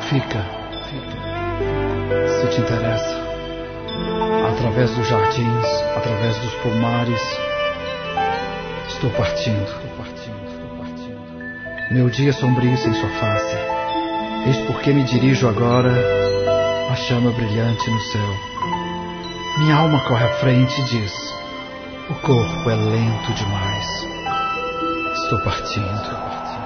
Fica, se te interessa. Através dos jardins, através dos pomares, estou partindo. Meu dia sombrio sem sua face. Eis porque me dirijo agora à chama brilhante no céu. Minha alma corre à frente e diz: o corpo é lento demais. Estou partindo.